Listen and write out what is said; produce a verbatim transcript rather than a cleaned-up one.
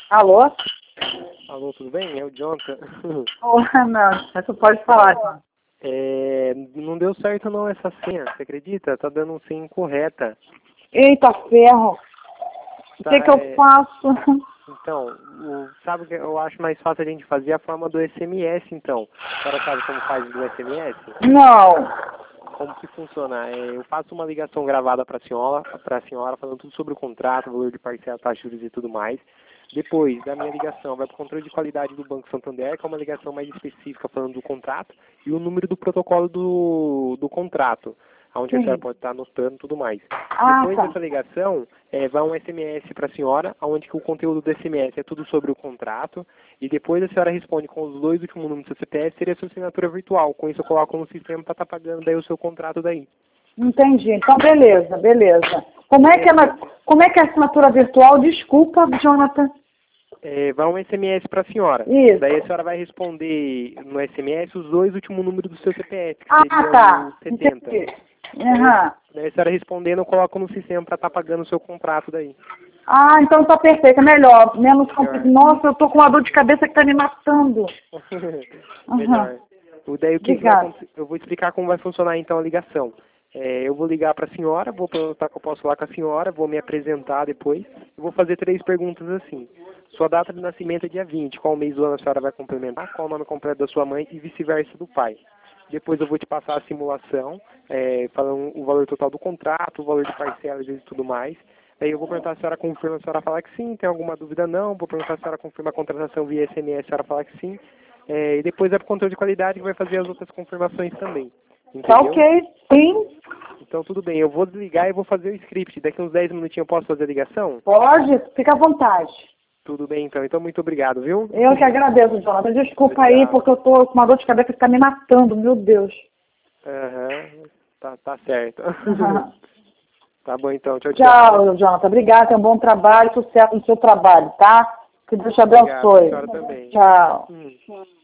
Alô? Alô, tudo bem? É o Jonathan. Olá, não. Você pode falar, Jonathan. É, não deu certo não essa senha, você acredita? Tá dando senha incorreta. Eita ferro. O Tá, que que eu é, faço? então, o, sabe o que eu acho mais fácil a gente fazer a forma do S M S, então. A senhora sabe como faz do S M S? Não. Como que funciona? É, eu faço uma ligação gravada para a senhora, para a senhora, falando tudo sobre o contrato, valor de parcela, taxa de juros e tudo mais. Depois da minha ligação, vai para o controle de qualidade do Banco Santander, que é uma ligação mais específica falando do contrato, e o número do protocolo do, do contrato, onde a senhora Sim. pode estar anotando tudo mais. Ah, Depois tá. dessa ligação, é, vai um S M S para a senhora, onde que o conteúdo do S M S é tudo sobre o contrato, e depois a senhora responde com os dois últimos números do seu C P F, seria a sua assinatura virtual. Com isso eu coloco no sistema para estar pagando daí o seu contrato daí. Entendi. Então, beleza, beleza. Como é que é, na- como é, que é a assinatura virtual? Desculpa, Jonathan. É, vai um S M S para a senhora. Isso. Daí a senhora vai responder no S M S os dois últimos números do seu C P F, que Ah, seria tá. o setenta. Entendi. Daí, Aham. daí a senhora respondendo, eu coloco no sistema para estar pagando o seu contrato daí. Ah, então tá perfeito, é melhor. Menos complicado. Melhor. Nossa, eu tô com uma dor de cabeça que tá me matando. Aham. Melhor. O- Daí o que, que vai Obrigada. acontecer? Eu vou explicar como vai funcionar então a ligação. É, eu vou ligar para a senhora, vou perguntar que eu posso falar com a senhora, vou me apresentar depois. Eu vou fazer três perguntas assim. Sua data de nascimento é dia vinte. Qual mês do ano a senhora vai complementar? Qual o nome completo da sua mãe e vice-versa do pai? Depois eu vou te passar a simulação, é, falando o valor total do contrato, o valor de parcelas e tudo mais. Aí eu vou perguntar se a senhora confirma, a senhora falar que sim, tem alguma dúvida não. Vou perguntar se a senhora confirma a contratação via S M S, a senhora falar que sim. É, e depois é para o controle de qualidade que vai fazer as outras confirmações também. Tá Entendeu? ok, sim. Então tudo bem, eu vou desligar e vou fazer o script. Daqui uns dez minutinhos eu posso fazer a ligação? Pode, fica à vontade. Tudo bem então. Então muito obrigado, viu? Eu que agradeço, Jonathan. Desculpa Tchau, aí, tchau. porque eu tô com uma dor de cabeça que tá me matando, meu Deus. Aham, tá, tá certo. Uhum. Tá bom então, tchau, tchau. Tchau, Jonathan. Obrigada, tenha um bom trabalho, sucesso no seu trabalho, tá? Que Deus te Obrigado, a abençoe. senhora também. Tchau. Hum.